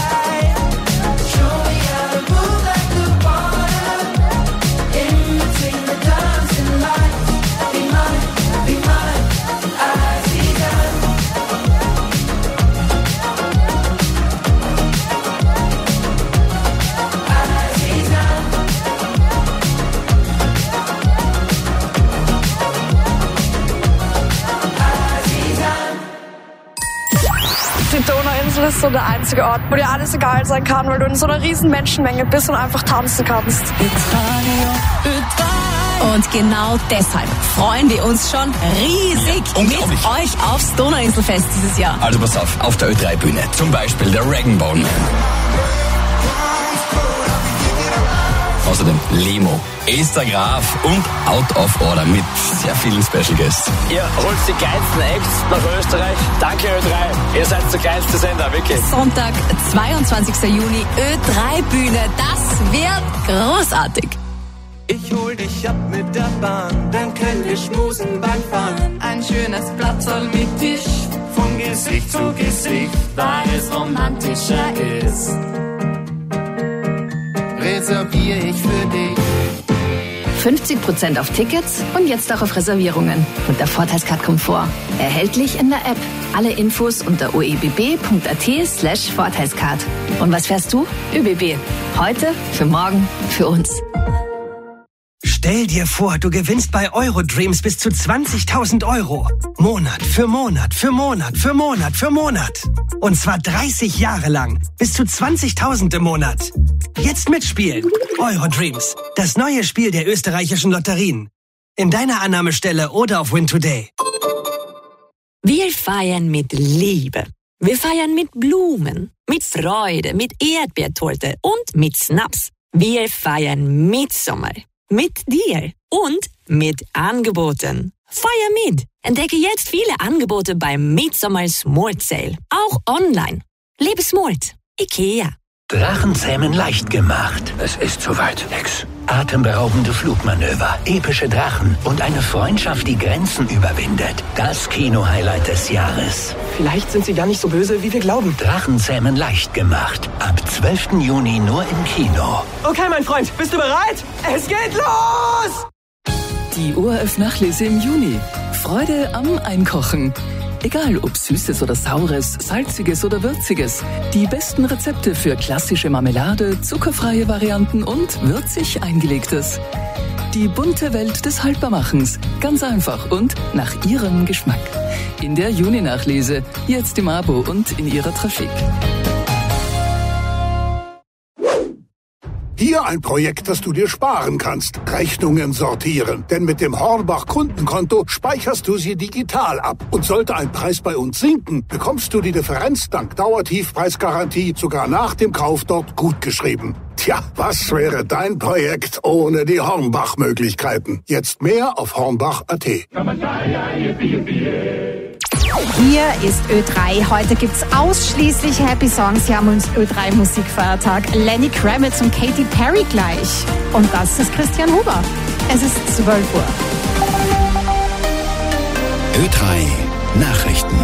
Die Donauinsel ist so der einzige Ort, wo dir alles egal sein kann, weil du in so einer riesen Menschenmenge bist und einfach tanzen kannst. Und genau deshalb freuen wir uns schon riesig Ja, mit euch aufs Donauinselfest dieses Jahr. Also pass auf, auf der Ö drei Bühne, zum Beispiel der Rag'n'Bone Man. Außerdem Lemo, Esther Graf und Out of Order mit sehr vielen Special Guests. Ihr holt die geilsten Acts nach Österreich. Danke Ö drei, ihr seid der geilste Sender, wirklich. Sonntag, zweiundzwanzigster Juni, Ö drei Bühne, das wird großartig. Ich hol dich ab mit der Bahn, dann können wir schmusen beim Fahren. Ein schönes Platzl mit Tisch, von Gesicht zu Gesicht, weil es romantischer ist. Reserviere ich für dich. fünfzig Prozent auf Tickets und jetzt auch auf Reservierungen. Und der Vorteilscard Komfort. Erhältlich in der App. Alle Infos unter o e b b punkt a t slash Vorteilscard. Und was fährst du? Ö B B. Heute, für morgen, für uns. Stell dir vor, du gewinnst bei Eurodreams bis zu zwanzigtausend Euro. Monat für Monat für Monat für Monat für Monat. Und zwar dreißig Jahre lang. Bis zu zwanzigtausend im Monat. Jetzt mitspielen. Eurodreams. Das neue Spiel der österreichischen Lotterien. In deiner Annahmestelle oder auf Win Today. Wir feiern mit Liebe. Wir feiern mit Blumen, mit Freude, mit Erdbeertorte und mit Snaps. Wir feiern Mitsommer. Mit dir und mit Angeboten. Feier mit! Entdecke jetzt viele Angebote beim Midsummer Smart Sale. Auch online. Lebe smart. IKEA. Drachenzähmen leicht gemacht. Es ist soweit, Hex. Atemberaubende Flugmanöver, epische Drachen und eine Freundschaft, die Grenzen überwindet. Das Kino-Highlight des Jahres. Vielleicht sind sie gar nicht so böse, wie wir glauben. Drachenzähmen leicht gemacht. Ab zwölften Juni nur im Kino. Okay, mein Freund, bist du bereit? Es geht los! Die O R F-Nachlese im Juni. Freude am Einkochen. Egal ob Süßes oder Saures, Salziges oder Würziges. Die besten Rezepte für klassische Marmelade, zuckerfreie Varianten und würzig eingelegtes. Die bunte Welt des Haltbarmachens. Ganz einfach und nach Ihrem Geschmack. In der Juni-Nachlese. Jetzt im Abo und in Ihrer Trafik. Hier ein Projekt, das du dir sparen kannst. Rechnungen sortieren. Denn mit dem Hornbach Kundenkonto speicherst du sie digital ab. Und sollte ein Preis bei uns sinken, bekommst du die Differenz dank Dauertiefpreisgarantie sogar nach dem Kauf dort gutgeschrieben. Tja, was wäre dein Projekt ohne die Hornbach-Möglichkeiten? Jetzt mehr auf hornbach punkt a t. Hier ist Ö drei. Heute gibt's ausschließlich Happy Songs. Wir haben uns Ö drei Musikfeiertag. Lenny Kravitz und Katy Perry gleich. Und das ist Christian Huber. Es ist zwölf Uhr. Ö drei Nachrichten.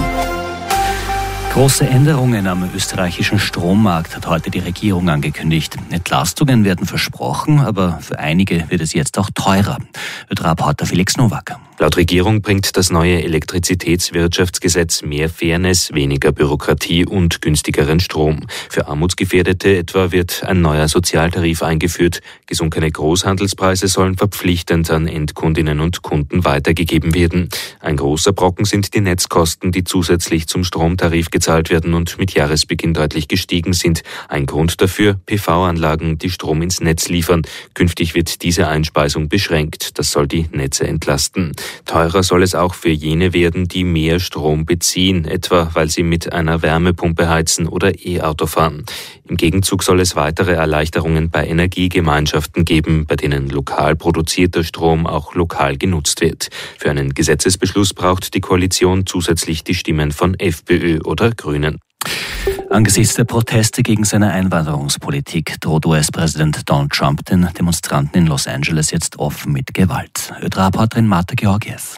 Große Änderungen am österreichischen Strommarkt hat heute die Regierung angekündigt. Entlastungen werden versprochen, aber für einige wird es jetzt auch teurer. Ö drei-Reporter Felix Nowak. Laut Regierung bringt das neue Elektrizitätswirtschaftsgesetz mehr Fairness, weniger Bürokratie und günstigeren Strom. Für Armutsgefährdete etwa wird ein neuer Sozialtarif eingeführt. Gesunkene Großhandelspreise sollen verpflichtend an Endkundinnen und Kunden weitergegeben werden. Ein großer Brocken sind die Netzkosten, die zusätzlich zum Stromtarif gezahlt werden und mit Jahresbeginn deutlich gestiegen sind. Ein Grund dafür: P V-Anlagen, die Strom ins Netz liefern. Künftig wird diese Einspeisung beschränkt. Das soll die Netze entlasten. Teurer soll es auch für jene werden, die mehr Strom beziehen, etwa weil sie mit einer Wärmepumpe heizen oder E-Auto fahren. Im Gegenzug soll es weitere Erleichterungen bei Energiegemeinschaften geben, bei denen lokal produzierter Strom auch lokal genutzt wird. Für einen Gesetzesbeschluss braucht die Koalition zusätzlich die Stimmen von FPÖ oder Grünen. Angesichts der Proteste gegen seine Einwanderungspolitik droht U S-Präsident Donald Trump den Demonstranten in Los Angeles jetzt offen mit Gewalt. Ö drei-Reporterin Marta Georgies.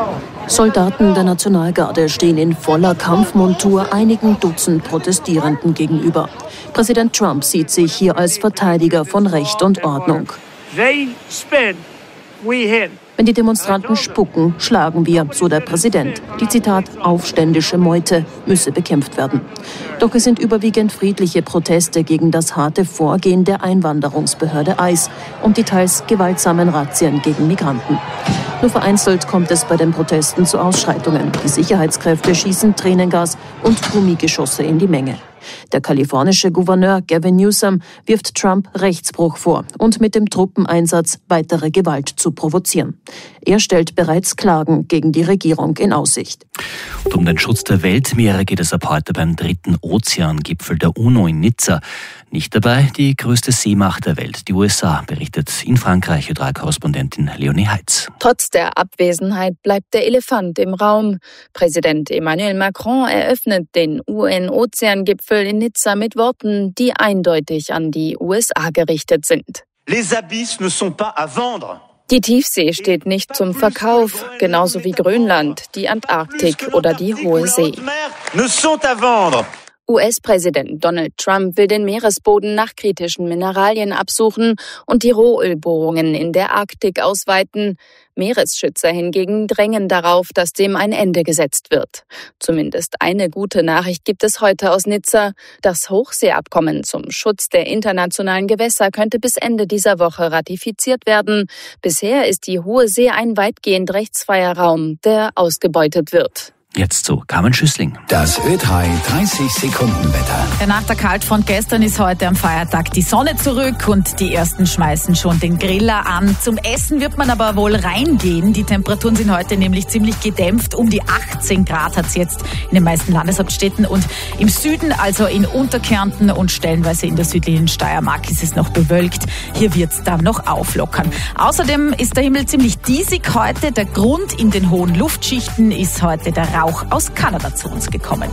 Soldaten der Nationalgarde stehen in voller Kampfmontur einigen Dutzend Protestierenden gegenüber. Präsident Trump sieht sich hier als Verteidiger von Recht und Ordnung. They spin, we hit. Wenn die Demonstranten spucken, schlagen wir, so der Präsident. Die, Zitat, aufständische Meute müsse bekämpft werden. Doch es sind überwiegend friedliche Proteste gegen das harte Vorgehen der Einwanderungsbehörde I C E und die teils gewaltsamen Razzien gegen Migranten. Nur vereinzelt kommt es bei den Protesten zu Ausschreitungen. Die Sicherheitskräfte schießen Tränengas und Gummigeschosse in die Menge. Der kalifornische Gouverneur Gavin Newsom wirft Trump Rechtsbruch vor und mit dem Truppeneinsatz weitere Gewalt zu provozieren. Er stellt bereits Klagen gegen die Regierung in Aussicht. Und um den Schutz der Weltmeere geht es ab heute beim dritten Ozeangipfel der UNO in Nizza. Nicht dabei die größte Seemacht der Welt, die U S A, berichtet in Frankreich Ö drei-Korrespondentin Leonie Heitz. Trotz der Abwesenheit bleibt der Elefant im Raum. Präsident Emmanuel Macron eröffnet den U N-Ozeangipfel in Nizza mit Worten, die eindeutig an die U S A gerichtet sind. Les abysses ne sont pas à vendre. Die Tiefsee steht nicht zum Verkauf, genauso wie Grönland, die Antarktik oder die Hohe See. Ne sont à vendre. U S-Präsident Donald Trump will den Meeresboden nach kritischen Mineralien absuchen und die Rohölbohrungen in der Arktik ausweiten. Meeresschützer hingegen drängen darauf, dass dem ein Ende gesetzt wird. Zumindest eine gute Nachricht gibt es heute aus Nizza. Das Hochseeabkommen zum Schutz der internationalen Gewässer könnte bis Ende dieser Woche ratifiziert werden. Bisher ist die Hohe See ein weitgehend rechtsfreier Raum, der ausgebeutet wird. Jetzt zu Carmen Schüssling. Das Ö drei dreißig Sekunden Wetter. Nach der Kaltfront gestern ist heute am Feiertag die Sonne zurück und die ersten schmeißen schon den Griller an. Zum Essen wird man aber wohl reingehen. Die Temperaturen sind heute nämlich ziemlich gedämpft. Um die achtzehn Grad hat es jetzt in den meisten Landeshauptstädten und im Süden, also in Unterkärnten und stellenweise in der südlichen Steiermark, ist es noch bewölkt. Hier wird es dann noch auflockern. Außerdem ist der Himmel ziemlich diesig heute. Der Grund in den hohen Luftschichten ist heute der Rauch aus Kanada zu uns gekommen.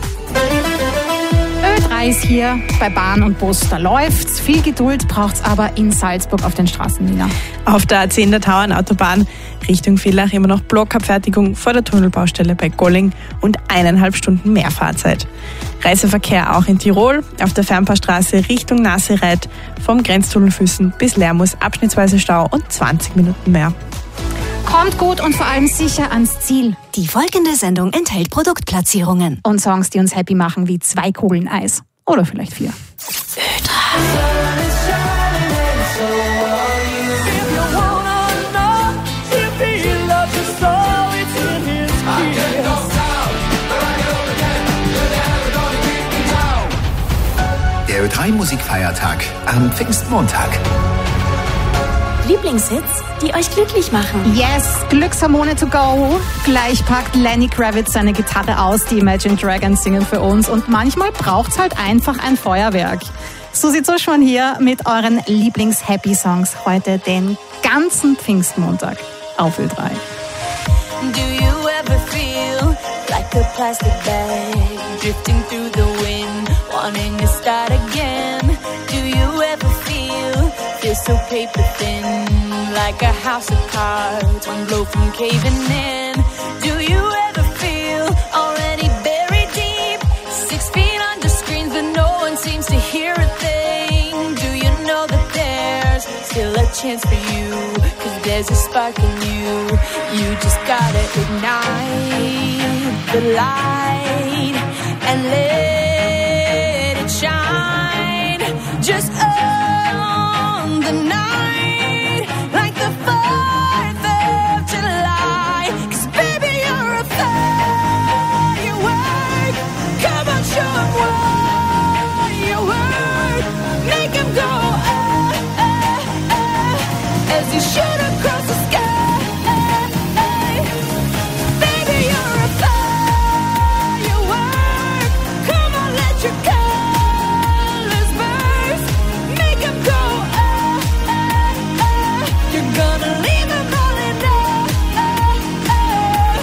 Ö drei ist hier bei Bahn und Bus, da läuft's. Viel Geduld braucht's aber in Salzburg auf den Straßen, Nina. Auf der A zehn der Tauernautobahn Richtung Villach immer noch Blockabfertigung vor der Tunnelbaustelle bei Golling und eineinhalb Stunden mehr Fahrzeit. Reiseverkehr auch in Tirol, auf der Fernpaarstraße Richtung Nassereit vom Grenztunnel Füssen bis Lermus abschnittsweise Stau und zwanzig Minuten mehr. Kommt gut und vor allem sicher ans Ziel. Die folgende Sendung enthält Produktplatzierungen. Und Songs, die uns happy machen, wie zwei Kugeln Eis. Oder vielleicht vier. Ö drei. Der Ö drei Musikfeiertag am Pfingstmontag. Lieblingshits, die euch glücklich machen. Yes, Glückshormone to go. Gleich packt Lenny Kravitz seine Gitarre aus, die Imagine Dragons singen für uns. Und manchmal braucht's halt einfach ein Feuerwerk. Susi Zuschmann hier mit euren Lieblings-Happy-Songs heute den ganzen Pfingstmontag auf Ö drei. Do you ever feel like a plastic bag, drifting through the wind, wanting to start again. Do you ever feel, feel so paper thin, like a house of cards, one blow from caving in? Do you ever feel already buried deep, six feet under screens, but no one seems to hear a thing? Do you know that there's still a chance for you, 'cause there's a spark in you. You just gotta ignite the light and let it shine. Just own the night like the fourth of July. 'Cause baby, you're a firework. Come on, show 'em what you work. Make 'em go ah, ah, ah, as you shoot across the sky. Baby, you're a firework. Come on, let your colors burst. Make 'em go ah, ah, ah. You're gonna leave 'em all in ah, ah.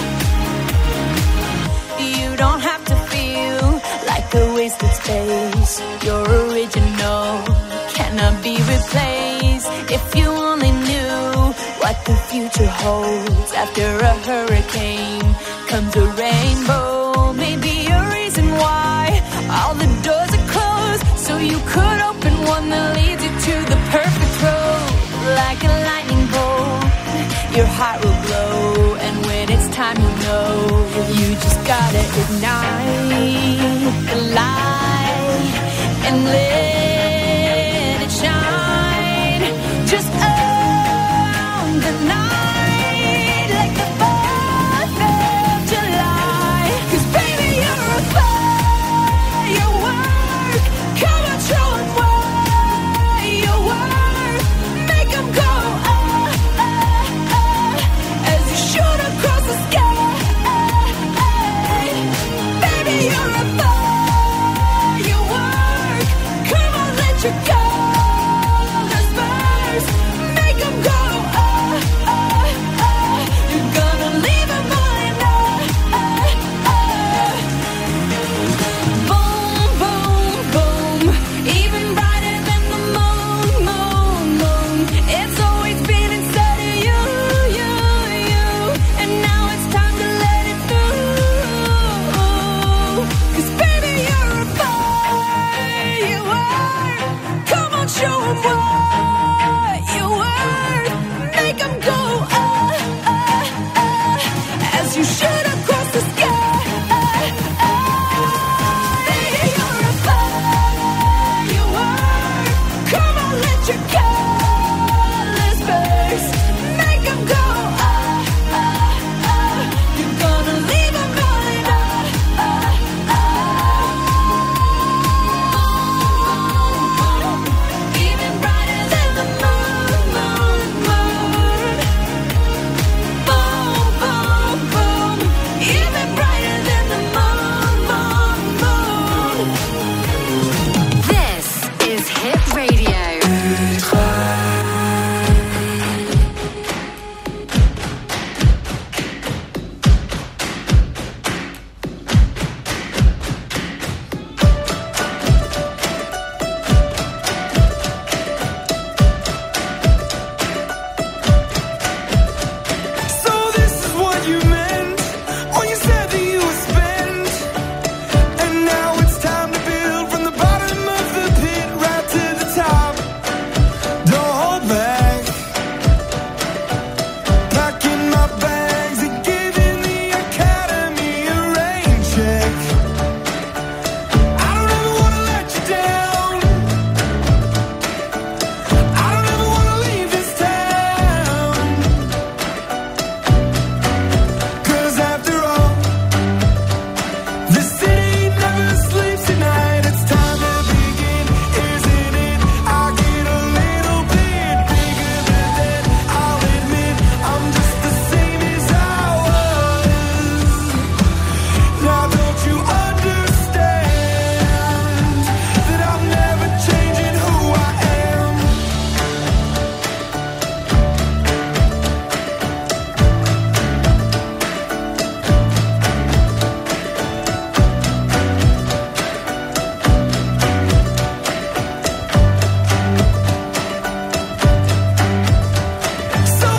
You don't have to feel like a wasted space. You're original, cannot be replaced. If you only knew what the future holds. After a hurricane comes a rainbow. Maybe a reason why all the doors are closed, so you could open one that leads you to the perfect road. Like a lightning bolt, your heart will glow, and when it's time, you know you just gotta ignite the light and let it shine. Just own the night like the fourth of July. 'Cause baby, you're a firework. Come on, show 'em what you work. Make 'em go ah, ah, ah, as you shoot across the sky. Baby, you're a firework. Come on, let your colors burst. Make 'em go ah, ah, ah. You're gonna leave 'em all in ah, ah, ah. Boom, boom, boom. Even brighter than the moon, moon, moon. It's always been inside of you, you, you. And now it's time to let it through. 'Cause baby, you're a firework. Come on, show 'em what you work. Make 'em go ah, ah, ah, as you shoot across the sky. Baby, you're a firework. Come on, let your colors burst. Make 'em go ah, ah, ah. You're gonna leave 'em all in ah, ah, ah. Even brighter than the moon, moon, moon. Boom, boom, boom. Even brighter than the moon, moon, moon. This is Hit Radio.